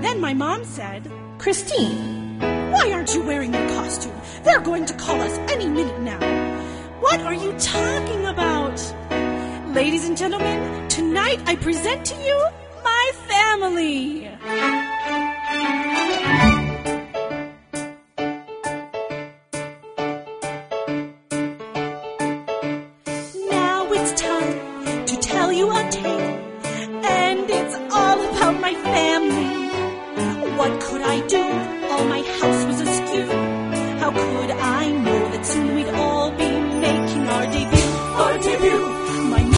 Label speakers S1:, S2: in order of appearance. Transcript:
S1: Then my mom said, "Christine, why aren't you wearing your costume? They're going to call us any minute now." "What are you talking about?" "Ladies and gentlemen, tonight I present to you my family."